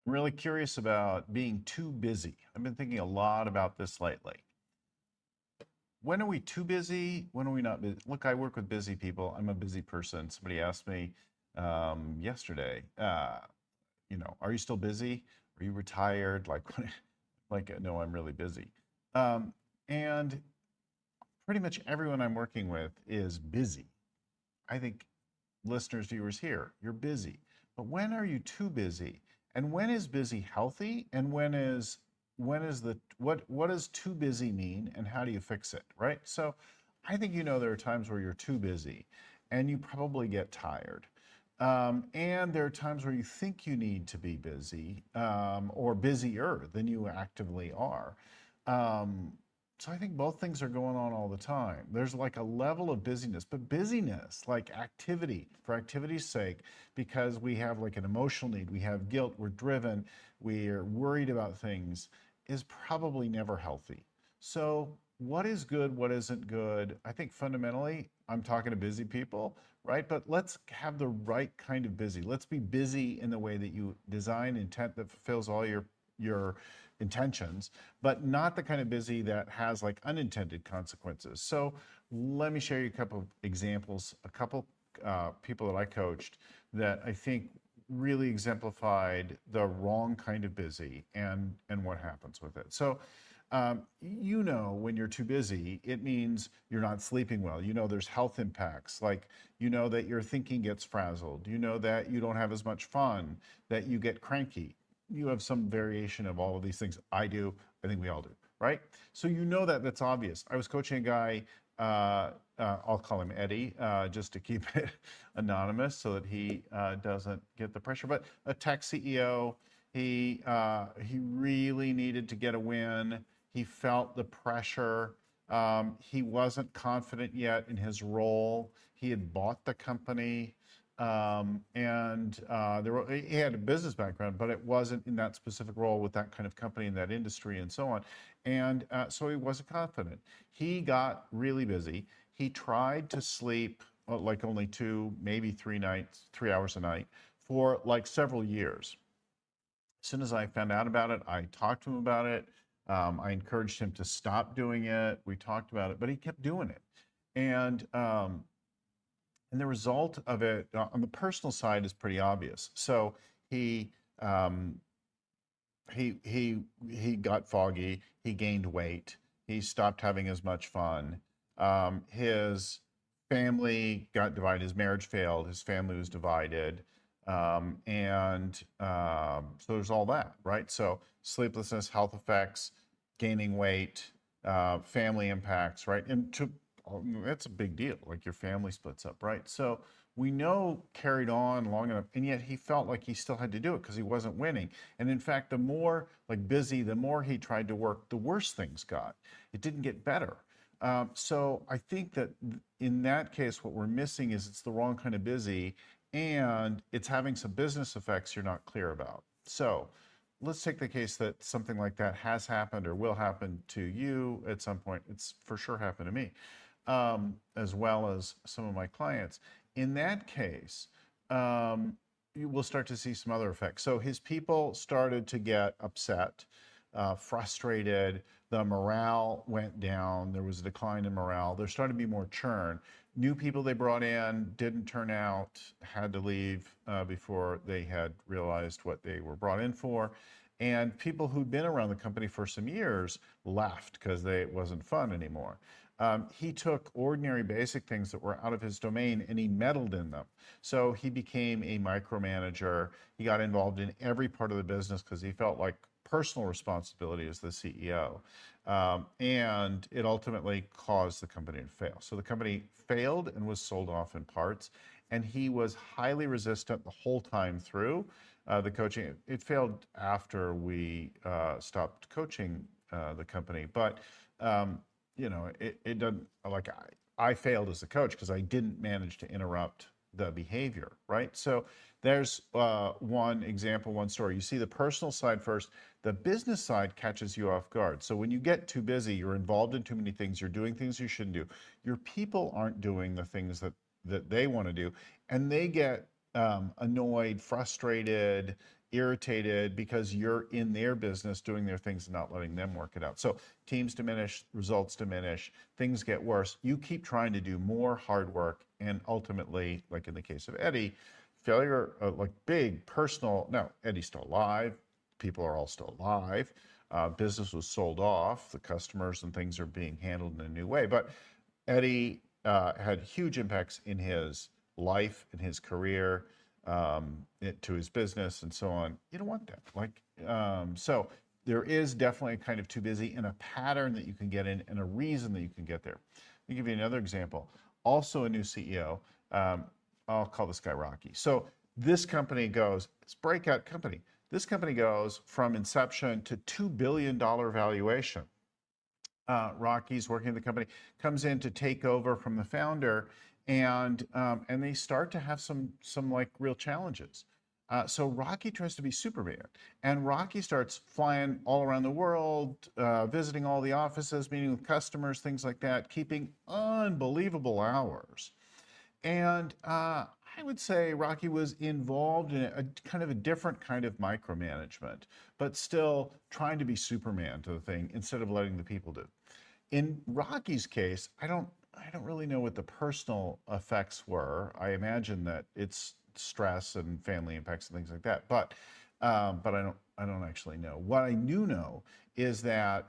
I'm really curious about being too busy. I've been thinking a lot about this lately. When are we too busy? When are we not busy? Look, I work with busy people. I'm a busy person. Somebody asked me yesterday, are you still busy? Are you retired? Like, no, I'm really busy. Um, and pretty much everyone I'm working with is busy. I think listeners, viewers here, you're busy. But when are you too busy? And when is busy healthy? And what does too busy mean and how do you fix it, right? So I think there are times where you're too busy and you probably get tired. And there are times where you think you need to be busy or busier than you actively are. Um, so I think both things are going on all the time. There's like a level of busyness, but busyness, like activity, for activity's sake, because we have like an emotional need, we have guilt, we're driven, we're worried about things, is probably never healthy. So, what is good? What isn't good? I think fundamentally, I'm talking to busy people, right? But let's have the right kind of busy. Let's be busy in the way that you design intent that fulfills all your intentions, but not the kind of busy that has like unintended consequences. So let me share you a couple of examples, a couple people that I coached that I think really exemplified the wrong kind of busy and what happens with it. So when you're too busy, it means you're not sleeping well. There's health impacts, like that your thinking gets frazzled. That you don't have as much fun, that you get cranky. You have some variation of all of these things. I do. I think we all do, right? So that's obvious. I was coaching a guy. I'll call him Eddie, just to keep it anonymous, so that he doesn't get the pressure. But a tech CEO, he really needed to get a win. He felt the pressure. He wasn't confident yet in his role. He had bought the company. And he had a business background, but it wasn't in that specific role with that kind of company in that industry and so on. And so he wasn't confident. He got really busy. He tried to sleep like only 2, maybe 3 hours a night for like several years. As soon as I found out about it, I talked to him about it. I encouraged him to stop doing it. We talked about it, but he kept doing it. And the result of it on the personal side is pretty obvious. So he um, he got foggy. He gained weight. He stopped having as much fun. His family got divided. His marriage failed. His family was divided. So there's all that, right? So sleeplessness, health effects, gaining weight, family impacts, right? That's a big deal. Like your family splits up, right? So we know carried on long enough, and yet he felt like he still had to do it because he wasn't winning. And in fact, the more like busy, the more he tried to work, the worse things got. It didn't get better. So I think that in that case, what we're missing is it's the wrong kind of busy, and it's having some business effects you're not clear about. So let's take the case that something like that has happened or will happen to you at some point. It's for sure happened to me, as well as some of my clients. In that case, you will start to see some other effects. So his people started to get upset, frustrated. The morale went down. There was a decline in morale. There started to be more churn. New people they brought in didn't turn out, had to leave before they had realized what they were brought in for. And people who'd been around the company for some years left because it wasn't fun anymore. He took ordinary basic things that were out of his domain and he meddled in them. So he became a micromanager. He got involved in every part of the business because he felt like personal responsibility as the CEO. And it ultimately caused the company to fail. So the company failed and was sold off in parts. And he was highly resistant the whole time through the coaching. It failed after we stopped coaching the company. But it doesn't, like, I failed as a coach because I didn't manage to interrupt the behavior, right? So there's one example, one story. You see the personal side first. The business side catches you off guard. So when you get too busy, you're involved in too many things, you're doing things you shouldn't do. Your people aren't doing the things that they want to do, and they get annoyed, frustrated, irritated because you're in their business doing their things and not letting them work it out. So teams diminish, results diminish, things get worse. You keep trying to do more hard work, and ultimately, like in the case of Eddie, failure, like big personal. Now, Eddie's still alive. People are all still alive. Business was sold off. The customers and things are being handled in a new way. But Eddie had huge impacts in his life, in his career, to his business, and so on. You don't want that. So there is definitely a kind of too busy and a pattern that you can get in and a reason that you can get there. Let me give you another example. Also, a new CEO. I'll call this guy Rocky. So this company goes, it's a breakout company. This company goes from inception to $2 billion valuation. Rocky's working at the company, comes in to take over from the founder, and they start to have some like real challenges. So Rocky tries to be Superman, and Rocky starts flying all around the world, visiting all the offices, meeting with customers, things like that, keeping unbelievable hours. And I would say Rocky was involved in a kind of a different kind of micromanagement, but still trying to be Superman to the thing instead of letting the people do. In Rocky's case, I don't really know what the personal effects were. I imagine that it's stress and family impacts and things like that, but I don't actually know. What I do know is that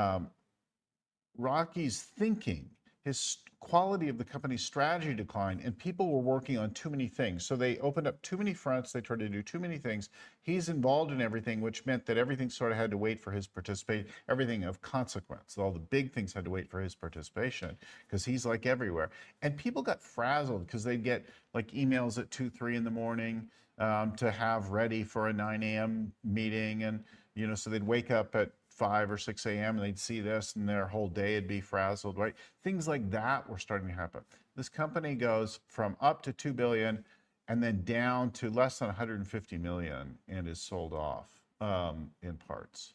Rocky's thinking, his quality of the company's strategy declined, and people were working on too many things. So they opened up too many fronts. They tried to do too many things. He's involved in everything, which meant that everything sort of had to wait for his participation, everything of consequence. All the big things had to wait for his participation because he's like everywhere. And people got frazzled because they'd get like emails at 2, 3 in the morning to have ready for a 9 a.m. meeting. And, so they'd wake up at 5 or 6 a.m. and they'd see this and their whole day would be frazzled, right? Things like that were starting to happen. This company goes from up to 2 billion and then down to less than 150 million and is sold off in parts.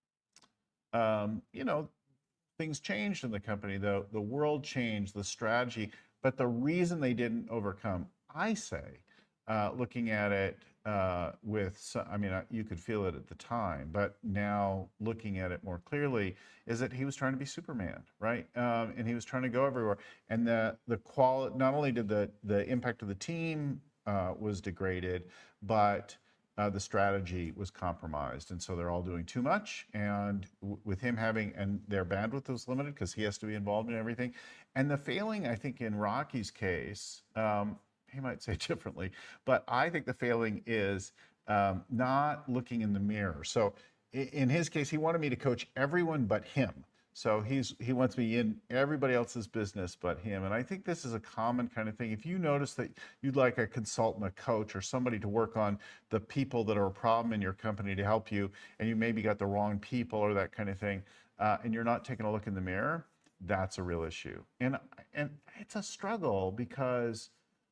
Things changed in the company, though. The world changed, the strategy, but the reason they didn't overcome, I say, looking at it you could feel it at the time, but now looking at it more clearly, is that he was trying to be Superman, right? And he was trying to go everywhere. And the quality, not only did the impact of the team was degraded, but the strategy was compromised. And so they're all doing too much. And with him and their bandwidth was limited because he has to be involved in everything. And the failing, I think, in Rocky's case, he might say differently, but I think the failing is not looking in the mirror. So in his case, he wanted me to coach everyone but him. So he wants me in everybody else's business but him. And I think this is a common kind of thing. If you notice that you'd like a consultant, a coach, or somebody to work on the people that are a problem in your company to help you, and you maybe got the wrong people or that kind of thing, and you're not taking a look in the mirror, that's a real issue. And it's a struggle because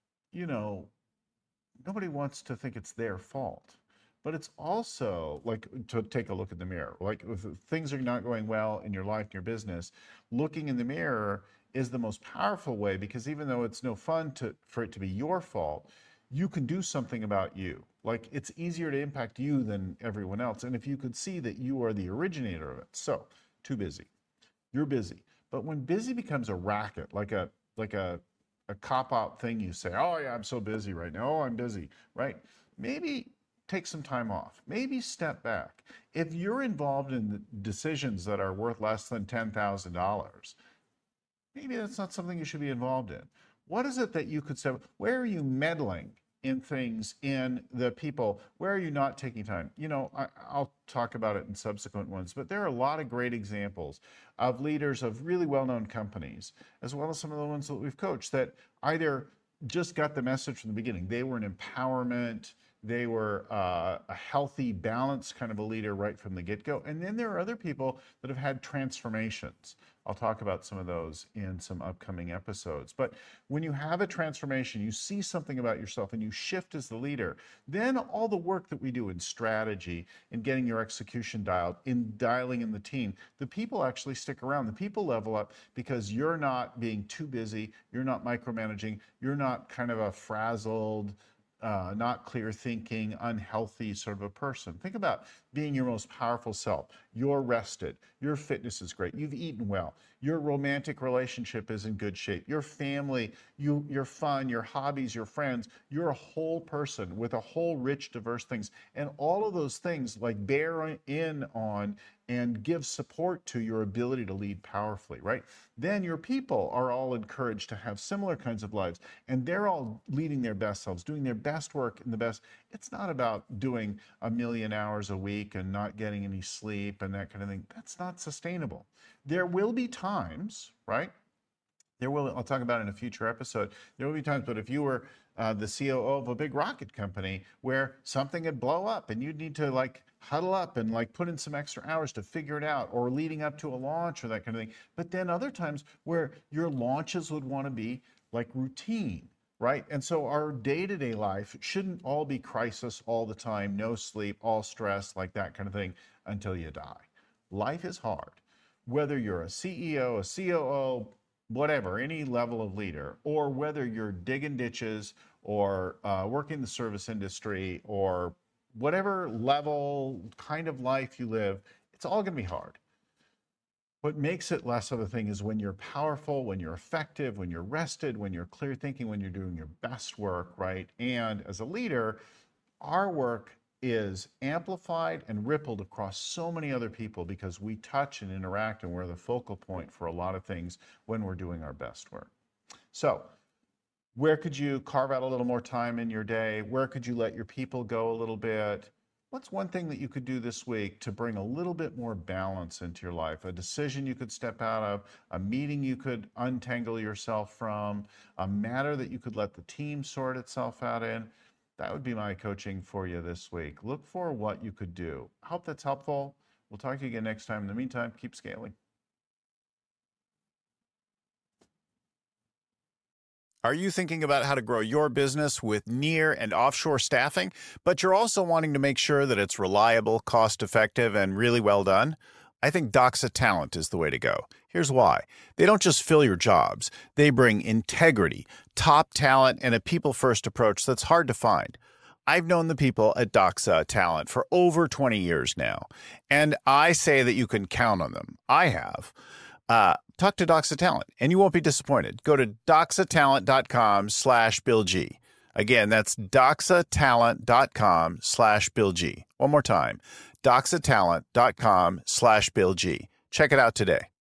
nobody wants to think it's their fault. But it's also like to take a look in the mirror. Like if things are not going well in your life, in your business, looking in the mirror is the most powerful way, because even though it's no fun for it to be your fault, you can do something about you. Like it's easier to impact you than everyone else. And if you could see that you are the originator of it. So, too busy. You're busy. But when busy becomes a racket, like a cop-out thing you say, oh yeah, I'm so busy right now. Oh, I'm busy, right? Maybe take some time off. Maybe step back. If you're involved in decisions that are worth less than $10,000, maybe that's not something you should be involved in. What is it that you could say? Where are you meddling in things, in the people? Where are you not taking time? I'll talk about it in subsequent ones, but there are a lot of great examples of leaders of really well-known companies, as well as some of the ones that we've coached, that either just got the message from the beginning. They were an empowerment, they were a healthy, balanced kind of a leader right from the get-go. And then there are other people that have had transformations. I'll talk about some of those in some upcoming episodes. But when you have a transformation, you see something about yourself and you shift as the leader, then all the work that we do in strategy, in getting your execution dialed, in dialing in the team, the people actually stick around. The people level up because you're not being too busy, you're not micromanaging, you're not kind of a frazzled, not clear thinking, unhealthy sort of a person. Think about being your most powerful self. You're rested. Your fitness is great. You've eaten well. Your romantic relationship is in good shape. Your family, your fun, your hobbies, your friends. You're a whole person with a whole rich, diverse things. And all of those things like bear in on and give support to your ability to lead powerfully, right? Then your people are all encouraged to have similar kinds of lives, and they're all leading their best selves, doing their best work in the best. It's not about doing 1,000,000 hours a week and not getting any sleep and that kind of thing. That's not sustainable. There will be times, right? I'll talk about it in a future episode. There will be times, but if you were the COO of a big rocket company where something would blow up and you'd need to like huddle up and like put in some extra hours to figure it out, or leading up to a launch or that kind of thing. But then other times where your launches would want to be like routine, right? And so our day-to-day life shouldn't all be crisis all the time, no sleep, all stress, like that kind of thing until you die. Life is hard. Whether you're a CEO, a COO, whatever, any level of leader, or whether you're digging ditches or working the service industry or whatever level kind of life you live, it's all going to be hard. What makes it less of a thing is when you're powerful, when you're effective, when you're rested, when you're clear thinking, when you're doing your best work, right? And as a leader, our work is amplified and rippled across so many other people because we touch and interact, and we're the focal point for a lot of things when we're doing our best work. So where could you carve out a little more time in your day? Where could you let your people go a little bit? What's one thing that you could do this week to bring a little bit more balance into your life? A decision you could step out of, a meeting you could untangle yourself from, a matter that you could let the team sort itself out in? That would be my coaching for you this week. Look for what you could do. I hope that's helpful. We'll talk to you again next time. In the meantime, keep scaling. Are you thinking about how to grow your business with near and offshore staffing, but you're also wanting to make sure that it's reliable, cost-effective, and really well done? I think Doxa Talent is the way to go. Here's why. They don't just fill your jobs. They bring integrity, top talent, and a people-first approach that's hard to find. I've known the people at Doxa Talent for over 20 years now, and I say that you can count on them. I have. Talk to Doxa Talent, and you won't be disappointed. Go to doxatalent.com/BillG. Again, that's doxatalent.com/BillG. One more time, doxatalent.com/BillG. Check it out today.